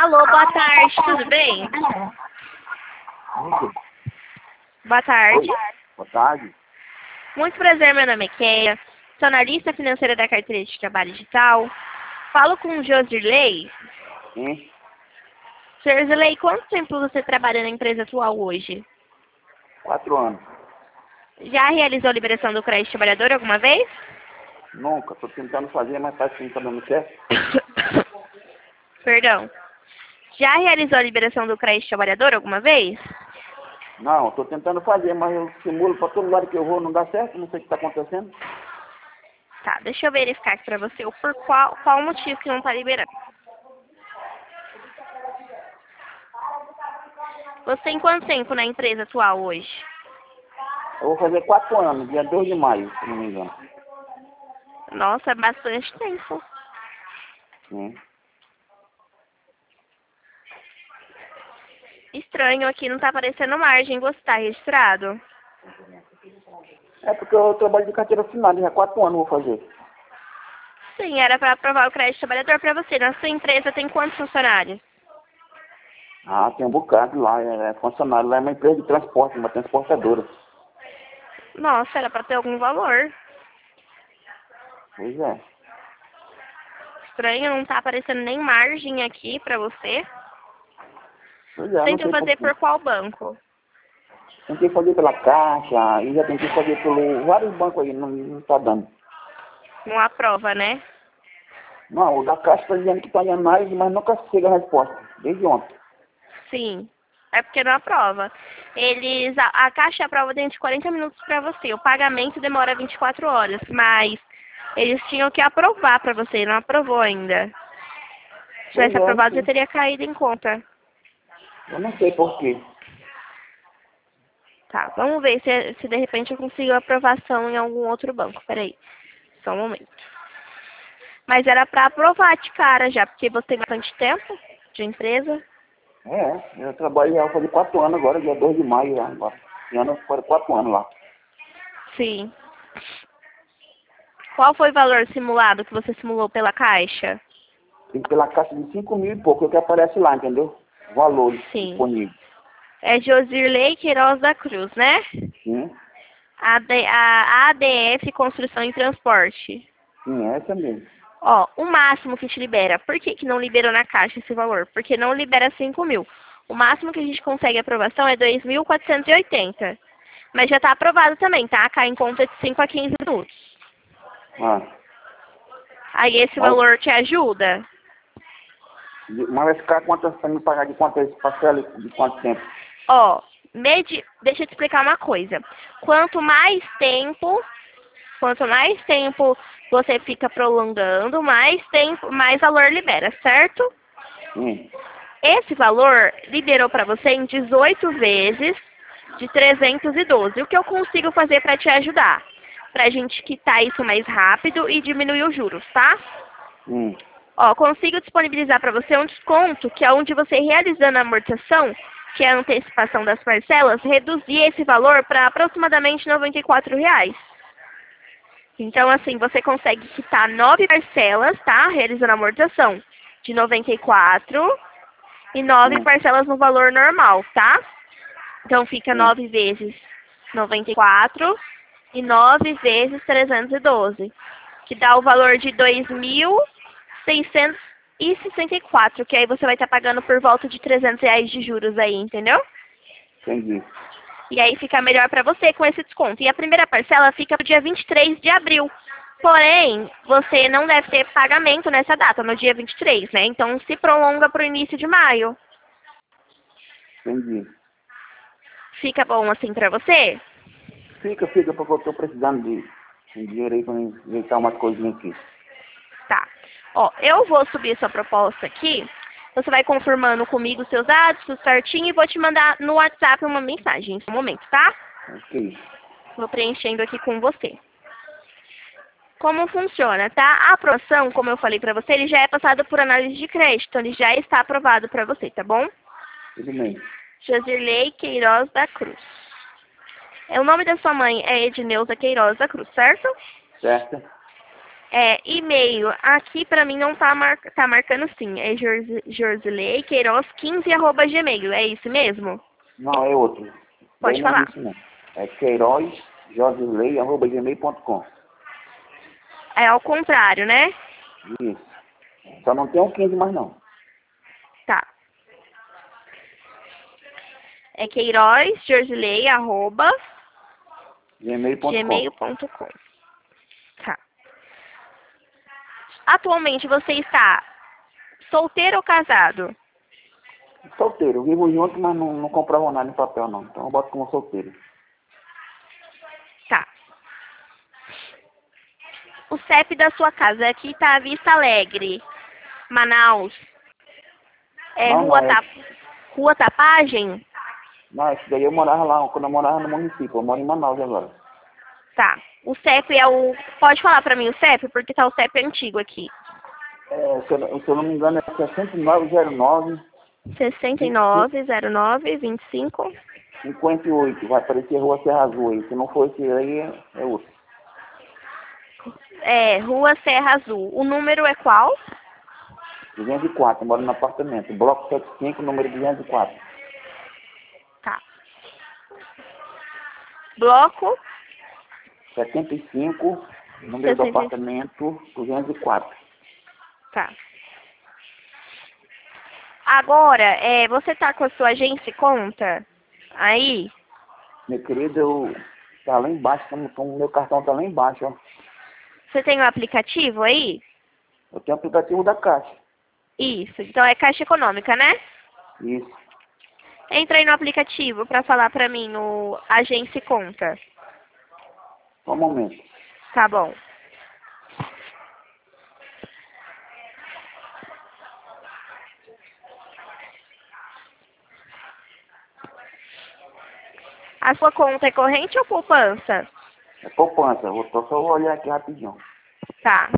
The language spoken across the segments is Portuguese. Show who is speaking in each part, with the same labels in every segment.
Speaker 1: Alô, boa tarde, tudo bem? Boa tarde.
Speaker 2: Oi, boa tarde.
Speaker 1: Muito prazer, meu nome é Keia. Sou analista financeira da carteira de trabalho digital. Falo com o Josirley.
Speaker 2: Sim,
Speaker 1: Sr. Josirley, quanto tempo você trabalha na empresa atual hoje?
Speaker 2: 4 anos.
Speaker 1: Já realizou a liberação do crédito trabalhador alguma vez?
Speaker 2: Nunca, tô tentando fazer, mas parece que não tá dando certo.
Speaker 1: Perdão. Já realizou a liberação do crédito trabalhador alguma vez?
Speaker 2: Não, tô tentando fazer, mas eu simulo pra todo lado que eu vou, não dá certo, não sei o que tá acontecendo.
Speaker 1: Tá, deixa eu verificar aqui pra você o por qual motivo que não tá liberando. Você tem quanto tempo na empresa atual hoje?
Speaker 2: Eu vou fazer 4 anos, dia 2 de maio, se não me engano.
Speaker 1: Nossa, é bastante tempo.
Speaker 2: Sim.
Speaker 1: Estranho, aqui não tá aparecendo margem. Você tá registrado?
Speaker 2: É porque eu trabalho de carteira assinada, já 4 anos eu vou fazer.
Speaker 1: Sim, era para aprovar o crédito trabalhador para você. Na sua empresa tem quantos funcionários?
Speaker 2: Ah, tem um bocado lá, é funcionário, lá é uma empresa de transporte, uma transportadora.
Speaker 1: Nossa, era para ter algum valor.
Speaker 2: Pois é.
Speaker 1: Estranho, não tá aparecendo nem margem aqui para você.
Speaker 2: Pois é, não
Speaker 1: Tentou
Speaker 2: sei
Speaker 1: fazer
Speaker 2: porquê.
Speaker 1: por qual banco?
Speaker 2: Tentei fazer pela Caixa, e já tentei fazer pelo vários bancos aí, não tá dando.
Speaker 1: Não aprova, né?
Speaker 2: Não, o da Caixa está dizendo que está em análise, mas nunca chega a resposta, desde ontem.
Speaker 1: Sim. É porque não aprova. A Caixa aprova dentro de 40 minutos para você. O pagamento demora 24 horas, mas eles tinham que aprovar para você, não aprovou ainda. Se
Speaker 2: Pois
Speaker 1: tivesse
Speaker 2: é,
Speaker 1: aprovado, já
Speaker 2: sim.
Speaker 1: teria caído em conta.
Speaker 2: Eu não sei porquê.
Speaker 1: Tá, vamos ver se de repente eu consigo aprovação em algum outro banco. Peraí, só um momento. Mas era pra aprovar de cara já, porque você tem bastante tempo de empresa.
Speaker 2: Eu trabalho já faz 4 anos agora, dia 2 de maio, já, agora. Esse ano foram 4 anos lá.
Speaker 1: Sim. Qual foi o valor simulado que você simulou pela Caixa?
Speaker 2: Tem pela Caixa de 5 mil e pouco, é o que aparece lá, entendeu? Valores
Speaker 1: Sim.
Speaker 2: disponíveis.
Speaker 1: É Josirley Queiroz da Cruz, né?
Speaker 2: Sim,
Speaker 1: A ADF Construção e Transporte.
Speaker 2: sim, é essa mesmo.
Speaker 1: Ó, o máximo que te libera. Por que que não liberou na Caixa esse valor? Porque não libera 5 mil. O máximo que a gente consegue aprovação é 2.480. Mas já está aprovado também, tá? Cai em conta de 5 a 15 minutos.
Speaker 2: Ah,
Speaker 1: Aí esse
Speaker 2: mas,
Speaker 1: valor te ajuda?
Speaker 2: mas vai ficar quantas, para me pagar de quantas parcelas, de quanto tempo?
Speaker 1: Ó, deixa eu te explicar uma coisa. Quanto mais tempo você fica prolongando, mais valor libera, certo?
Speaker 2: Sim,
Speaker 1: Esse valor liberou para você em 18 vezes de 312. O que eu consigo fazer para te ajudar? Para a gente quitar isso mais rápido e diminuir os juros, tá?
Speaker 2: sim,
Speaker 1: Ó, consigo disponibilizar para você um desconto, que é onde você realizando a amortização, que é a antecipação das parcelas, reduzir esse valor para aproximadamente R$ 94. Então, assim, você consegue quitar 9 parcelas, tá? Realizando a amortização de 94 e 9
Speaker 2: sim,
Speaker 1: parcelas no valor normal, tá? Então, fica
Speaker 2: sim,
Speaker 1: 9 vezes 94 e 9 vezes 312, que dá o valor de 2.664, que aí você vai estar pagando por volta de R$ 300 de juros aí, entendeu?
Speaker 2: entendi.
Speaker 1: E aí fica melhor para você com esse desconto. E a primeira parcela fica no dia 23 de abril. Porém, você não deve ter pagamento nessa data, no dia 23, né? Então, se prolonga para o início de maio.
Speaker 2: Entendi.
Speaker 1: Fica bom assim para você?
Speaker 2: Fica, porque eu estou precisando de dinheiro aí para ajeitar umas coisinhas aqui.
Speaker 1: Tá. Ó, eu vou subir sua proposta aqui. Você vai confirmando comigo os seus dados, tudo certinho, e vou te mandar no WhatsApp uma mensagem nesse momento, tá?
Speaker 2: Ok.
Speaker 1: Vou preenchendo aqui com você. Como funciona, tá? A aprovação, como eu falei pra você, ele já é passado por análise de crédito, então ele já está aprovado pra você, tá bom?
Speaker 2: Tudo bem.
Speaker 1: Josirley Queiroz da Cruz. O nome da sua mãe é Edneuza Queiroz da Cruz, certo?
Speaker 2: Certo?
Speaker 1: E-mail. Aqui pra mim não tá, tá marcando sim. É Josilei Queiroz 15@gmail. É isso mesmo?
Speaker 2: Não, é outro. Daí
Speaker 1: Pode
Speaker 2: não
Speaker 1: falar.
Speaker 2: existe não. É queiroz.josilei@gmail.com.
Speaker 1: É ao contrário, né?
Speaker 2: Isso. Só não tem o 15 mais não.
Speaker 1: Tá. É Queiroz, Josilei,
Speaker 2: Gmail.com.
Speaker 1: gmail.com. Tá. Atualmente você está solteiro ou casado?
Speaker 2: Solteiro. Eu vivo junto, mas não comprava nada em papel não. Então eu boto como solteiro.
Speaker 1: Tá. O CEP da sua casa aqui tá à Vista Alegre, Manaus. É
Speaker 2: Não, não,
Speaker 1: Rua Tapagem?
Speaker 2: não, esse daí eu morava lá, quando eu morava no município. Eu moro em Manaus agora.
Speaker 1: Tá. O CEP é o... Pode falar pra mim o CEP? Porque tá o CEP antigo aqui.
Speaker 2: Se eu não me engano, é 6909
Speaker 1: 690925.
Speaker 2: 58. Vai aparecer Rua Serra Azul aí. Se não for esse aí, é outro.
Speaker 1: Rua Serra Azul. O número é qual?
Speaker 2: 204. Eu moro no apartamento. Bloco 75, número 204.
Speaker 1: Tá. Bloco
Speaker 2: 75, número do
Speaker 1: 60.
Speaker 2: apartamento 204.
Speaker 1: Tá. Agora, você tá com a sua agência e conta? Aí?
Speaker 2: Meu querido, tá lá embaixo, o meu cartão tá lá embaixo, ó.
Speaker 1: Você tem o aplicativo aí?
Speaker 2: Eu tenho o aplicativo da Caixa.
Speaker 1: Isso. Então é Caixa Econômica, né?
Speaker 2: Isso.
Speaker 1: Entra aí no aplicativo pra falar pra mim o agência e conta.
Speaker 2: Só um momento.
Speaker 1: Tá bom. A sua conta é corrente ou poupança?
Speaker 2: É poupança. Só vou olhar aqui rapidinho.
Speaker 1: Tá.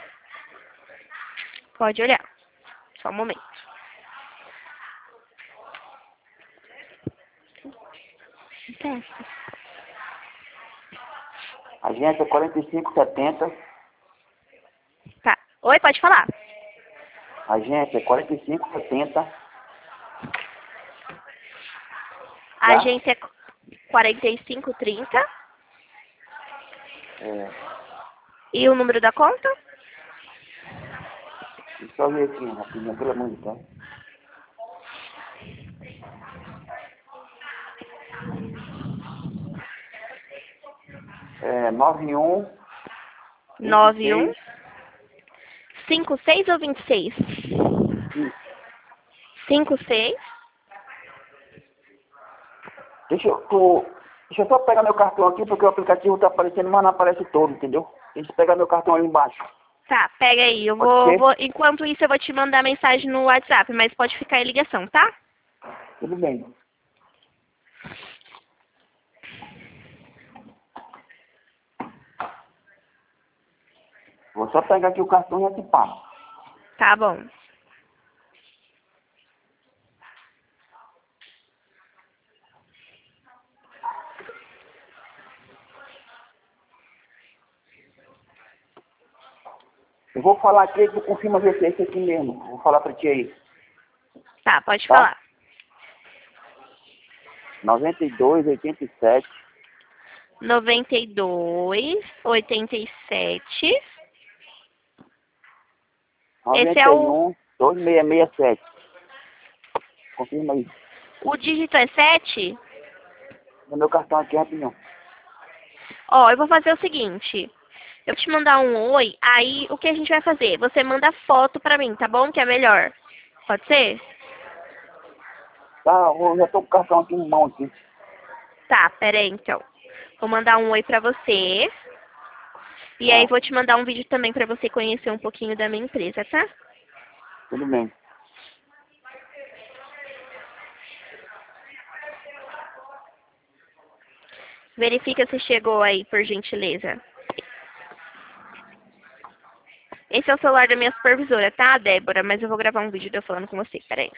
Speaker 1: Pode olhar. Só um momento.
Speaker 2: Agência 4570.
Speaker 1: Tá. Oi, pode falar.
Speaker 2: Agência 4570.
Speaker 1: A agência é 4530. E o número da conta?
Speaker 2: Deixa eu só ver aqui rapidinho, pelo amor de Deus. É 91
Speaker 1: 91 56 ou 26? 56.
Speaker 2: Deixa eu só pegar meu cartão aqui, porque o aplicativo tá aparecendo, mas não aparece todo, entendeu? Deixa eu pegar meu cartão ali embaixo.
Speaker 1: Tá, pega aí. Enquanto isso, eu vou te mandar mensagem no WhatsApp, mas pode ficar em ligação, tá?
Speaker 2: Tudo bem. Vou só pegar aqui o cartão e já te passo.
Speaker 1: Tá bom.
Speaker 2: Eu vou falar aqui, tu confirma ver se é esse aqui mesmo. Vou falar pra ti aí.
Speaker 1: Tá, pode
Speaker 2: Tá?
Speaker 1: falar.
Speaker 2: 9287
Speaker 1: 9287. Esse é
Speaker 2: 91 2667. Confirma aí.
Speaker 1: o dígito é 7?
Speaker 2: No meu cartão aqui rapidinho.
Speaker 1: Ó, eu vou fazer o seguinte. Eu vou te mandar um oi, aí o que a gente vai fazer? Você manda foto pra mim, tá bom? Que é melhor. Pode ser?
Speaker 2: Tá, eu já tô com o cartão aqui em mão aqui.
Speaker 1: Tá, pera aí então. Vou mandar um oi pra você. E aí
Speaker 2: Tá,
Speaker 1: vou te mandar um vídeo também pra você conhecer um pouquinho da minha empresa, tá?
Speaker 2: tudo bem.
Speaker 1: Verifica se chegou aí, por gentileza. Esse é o celular da minha supervisora, tá, Débora? Mas eu vou gravar um vídeo de eu falando com você, peraí.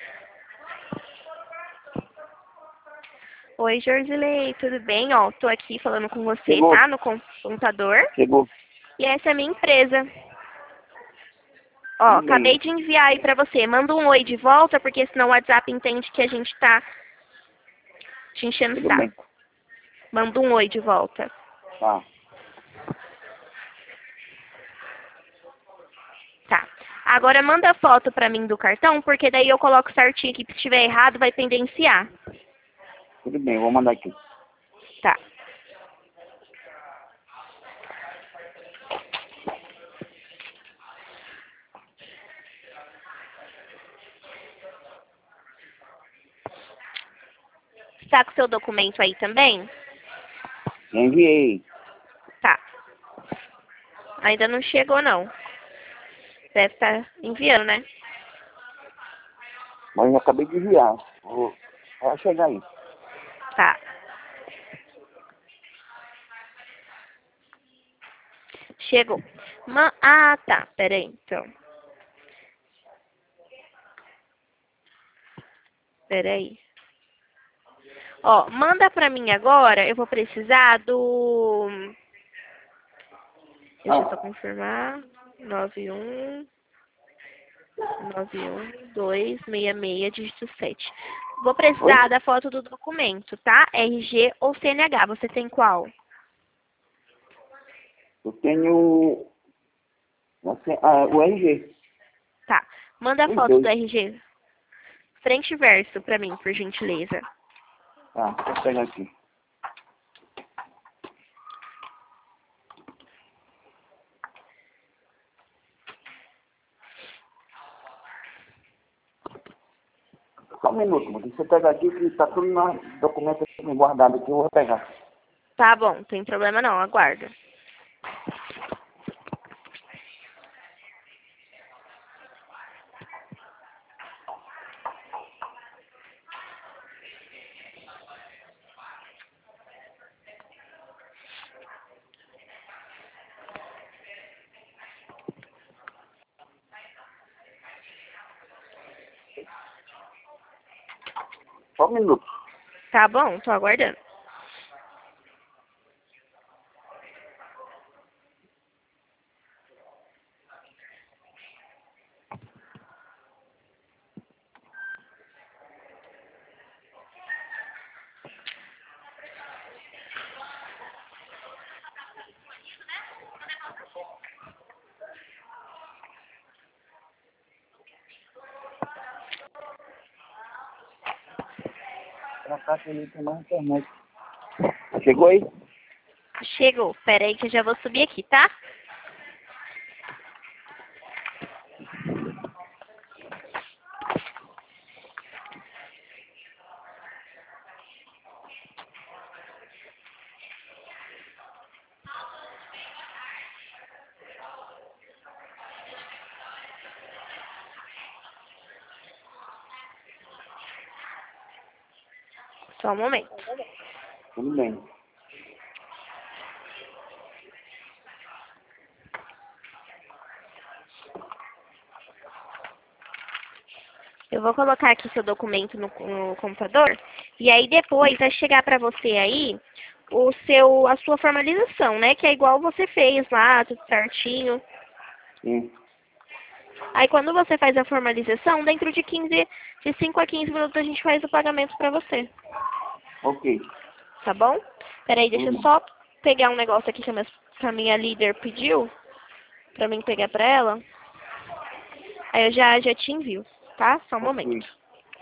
Speaker 1: Oi, Josilei, tudo bem? Ó, tô aqui falando com você,
Speaker 2: Chegou.
Speaker 1: tá? No computador.
Speaker 2: Chegou.
Speaker 1: E essa é a minha empresa. Ó, acabei de enviar aí pra você. Manda um oi de volta, porque senão o WhatsApp entende que a gente tá te enchendo o
Speaker 2: Tudo bem.
Speaker 1: saco. Manda um oi de volta.
Speaker 2: Tá.
Speaker 1: Tá. Agora manda foto pra mim do cartão, porque daí eu coloco certinho aqui. Se estiver errado, vai pendenciar.
Speaker 2: Tudo bem, eu vou mandar aqui.
Speaker 1: Tá. Tá com o seu documento aí também?
Speaker 2: Enviei.
Speaker 1: Tá. Ainda não chegou, não. Deve estar enviando, né?
Speaker 2: Mas eu acabei de enviar. Vai chegar aí.
Speaker 1: Tá. Chegou. Ah, tá. Pera aí, então. Pera aí. Ó, manda pra mim agora. Eu vou precisar do... Deixa eu só confirmar. 266, dígito 7. Vou
Speaker 2: Oi?
Speaker 1: precisar da foto do documento, tá? RG ou CNH. Você tem qual?
Speaker 2: Eu tenho o RG.
Speaker 1: Tá. Manda a
Speaker 2: Os
Speaker 1: foto do
Speaker 2: dois.
Speaker 1: RG. Frente e verso pra mim, por gentileza.
Speaker 2: Tá, vou pegar aqui. Só um minuto, mano. Você pega aqui que tá tudo na documento guardado aqui, eu vou pegar.
Speaker 1: Tá bom, não tem problema não. Aguarda.
Speaker 2: Só um minuto.
Speaker 1: Tá bom, tô aguardando.
Speaker 2: Pra cá que ele tem mais internet. Chegou aí?
Speaker 1: Chegou. Pera aí que eu já vou subir aqui, tá? Só um momento.
Speaker 2: Tudo bem.
Speaker 1: Eu vou colocar aqui seu documento no computador. E aí depois vai chegar pra você aí a sua formalização, né? Que é igual você fez lá, tudo certinho.
Speaker 2: Sim.
Speaker 1: Aí quando você faz a formalização, dentro de 5 a 15 minutos a gente faz o pagamento pra você.
Speaker 2: Ok.
Speaker 1: Tá bom? Peraí, deixa
Speaker 2: Tudo
Speaker 1: eu
Speaker 2: bem.
Speaker 1: só pegar um negócio aqui que a minha líder pediu pra mim pegar pra ela. Aí eu já te envio, tá? Só um momento.
Speaker 2: Ok.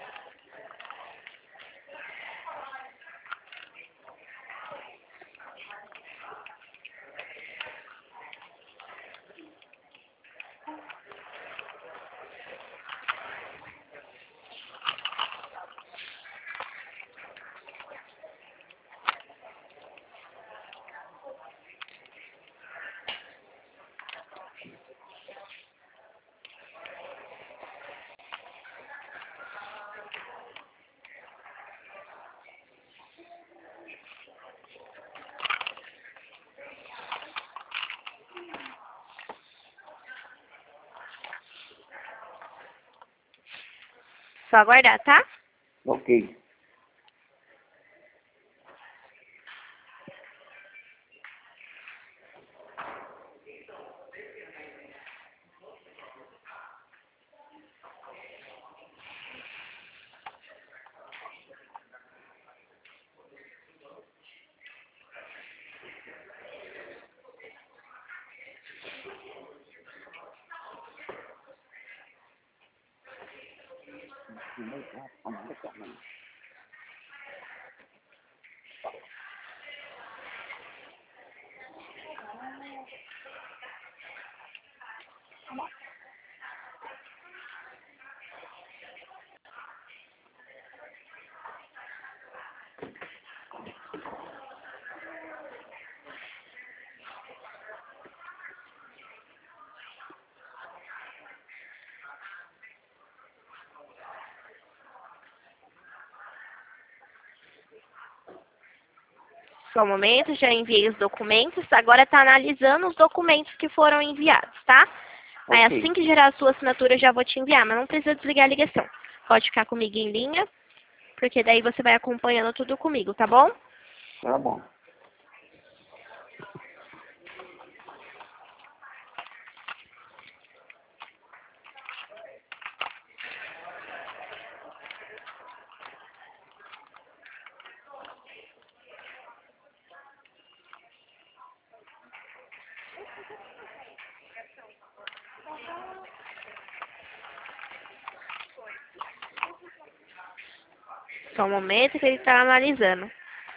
Speaker 1: Só aguardar, tá?
Speaker 2: Ok.
Speaker 1: Só um momento, já enviei os documentos. Agora está analisando os documentos que foram enviados, tá? Aí
Speaker 2: Ok.
Speaker 1: assim que gerar a sua assinatura, eu já vou te enviar, mas não precisa desligar a ligação. Pode ficar comigo em linha, porque daí você vai acompanhando tudo comigo, tá bom?
Speaker 2: Tá bom.
Speaker 1: Só um momento que ele está analisando.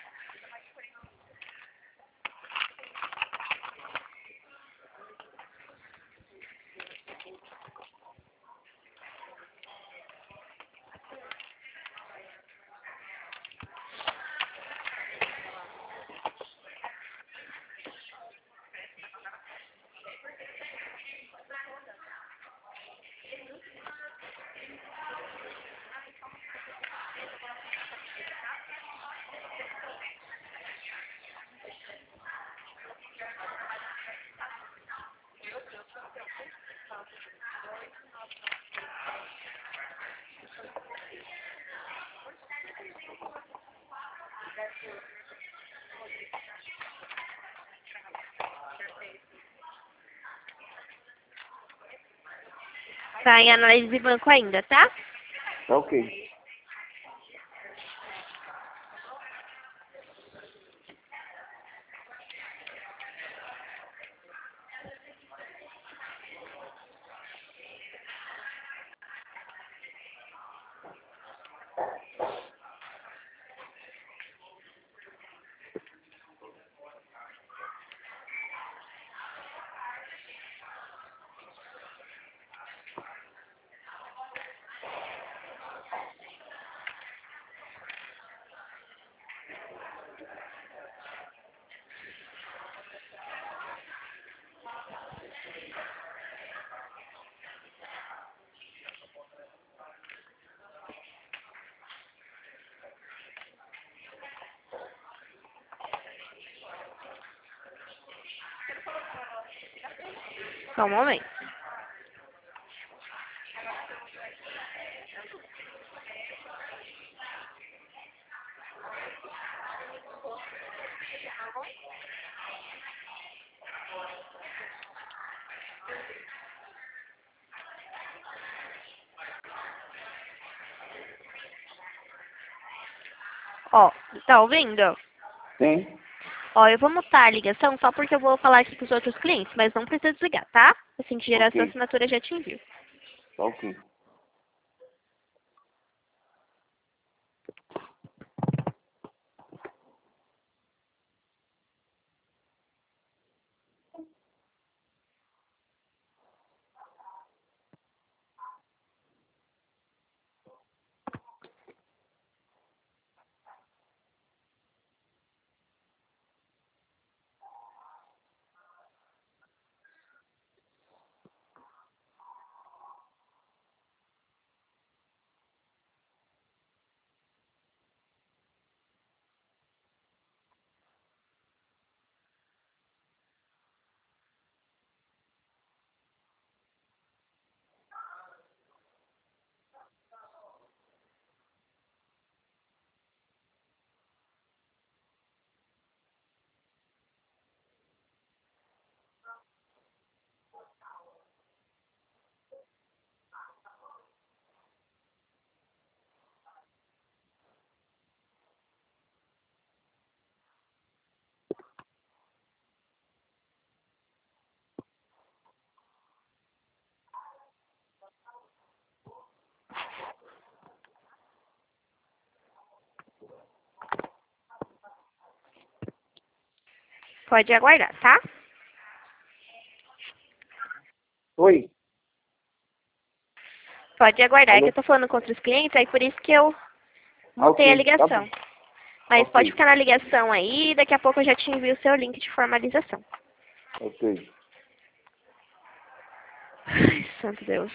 Speaker 1: Tá em análise de banco ainda, tá?
Speaker 2: Tá ok.
Speaker 1: Só um momento. Ó, tá ouvindo?
Speaker 2: Tem?
Speaker 1: Ó, eu vou mutar a ligação só porque eu vou falar aqui com os outros clientes, mas não precisa desligar, tá? Assim que gerar a sua
Speaker 2: Ok.
Speaker 1: assinatura, eu já te envio.
Speaker 2: Tá ok.
Speaker 1: Pode aguardar, tá?
Speaker 2: Oi.
Speaker 1: Pode aguardar, é que
Speaker 2: Alô?
Speaker 1: eu tô falando com outros clientes, aí por isso que eu mutei a
Speaker 2: Ok, tá
Speaker 1: ligação.
Speaker 2: bom.
Speaker 1: Mas pode
Speaker 2: Ok,
Speaker 1: ficar na ligação aí, daqui a pouco eu já te envio o seu link de formalização.
Speaker 2: ok.
Speaker 1: Ai, santo Deus.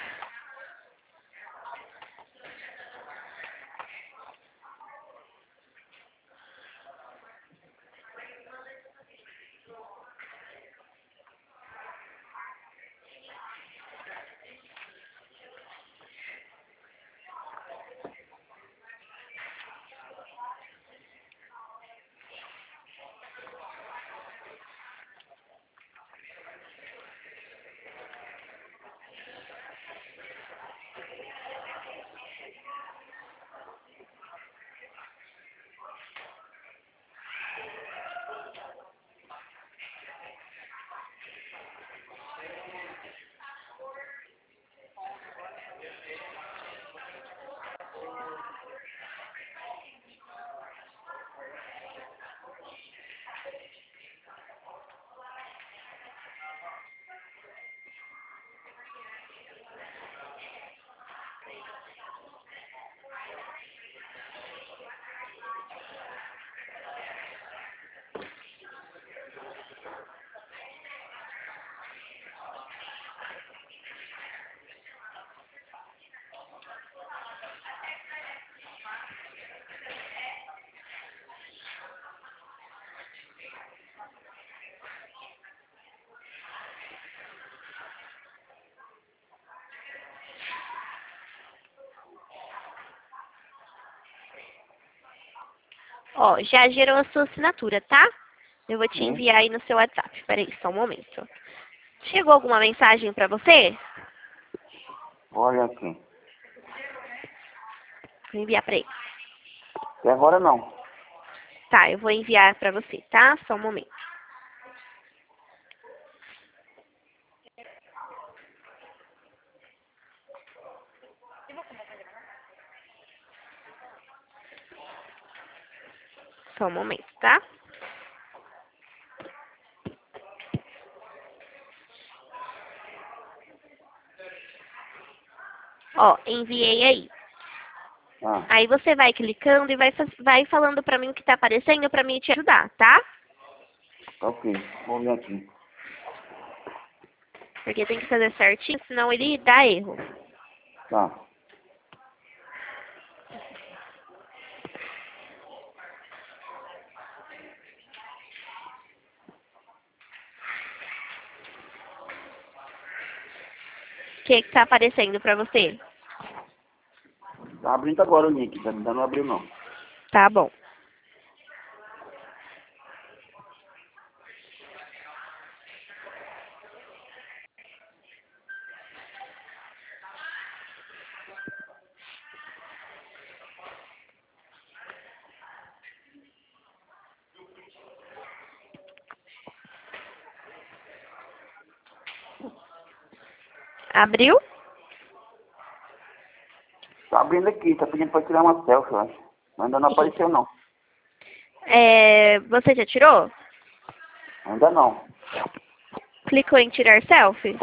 Speaker 1: Ó, já gerou a sua assinatura, tá? Eu vou te enviar aí no seu WhatsApp. Peraí, só um momento. Chegou alguma mensagem pra você?
Speaker 2: Olha aqui.
Speaker 1: Vou enviar pra ele.
Speaker 2: Até agora não.
Speaker 1: Tá, eu vou enviar pra você, tá? Só um momento. Só um momento, tá? Ó, enviei aí.
Speaker 2: Ah,
Speaker 1: Aí você vai clicando e vai falando pra mim o que tá aparecendo pra mim te ajudar, tá?
Speaker 2: ok. Vou ver aqui.
Speaker 1: Porque tem que fazer certinho, senão ele dá erro.
Speaker 2: Tá.
Speaker 1: O que tá aparecendo pra você?
Speaker 2: Tá abrindo agora o link. Ainda não abriu não.
Speaker 1: Tá bom. Abriu?
Speaker 2: Tá abrindo aqui. Tá pedindo pra tirar uma selfie, eu acho. Mas ainda não apareceu não.
Speaker 1: Você já tirou?
Speaker 2: Ainda não.
Speaker 1: Clicou em tirar selfie?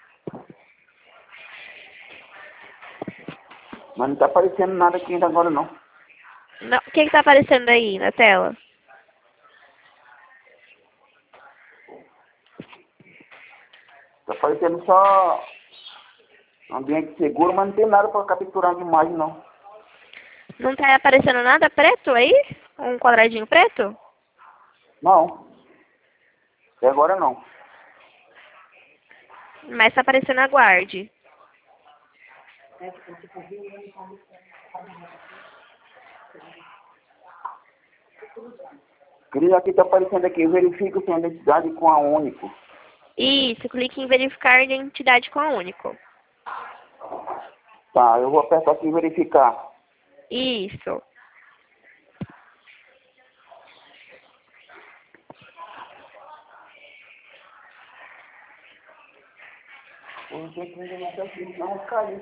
Speaker 2: Mas não tá aparecendo nada aqui ainda agora não.
Speaker 1: Não. O que tá aparecendo aí na tela?
Speaker 2: Tá aparecendo só ambiente seguro, mas não tem nada pra capturar de imagem não.
Speaker 1: Não tá aparecendo nada preto aí? Um quadradinho preto?
Speaker 2: Não. Até agora não.
Speaker 1: Mas tá aparecendo aguarde.
Speaker 2: Cris, aqui tá aparecendo aqui. Verifica sua identidade com a Único.
Speaker 1: Isso, clique em verificar identidade com a Único.
Speaker 2: Tá, eu vou apertar aqui em verificar.
Speaker 1: Isso.
Speaker 2: Não, caiu.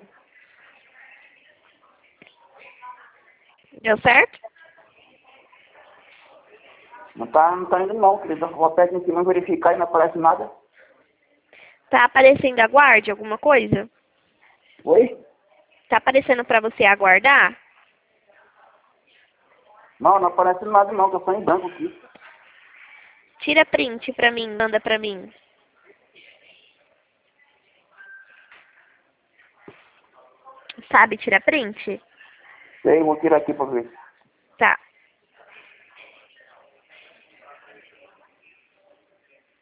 Speaker 1: Deu certo?
Speaker 2: Não tá indo não, querido. Eu vou apertar em cima verificar e não aparece nada.
Speaker 1: Tá aparecendo aguarde alguma coisa?
Speaker 2: Oi?
Speaker 1: Tá aparecendo pra você aguardar?
Speaker 2: Não aparece nada não, tô só em branco aqui.
Speaker 1: Tira print pra mim, manda pra mim. Sabe tirar print?
Speaker 2: Sei, vou tirar aqui pra ver.
Speaker 1: Tá.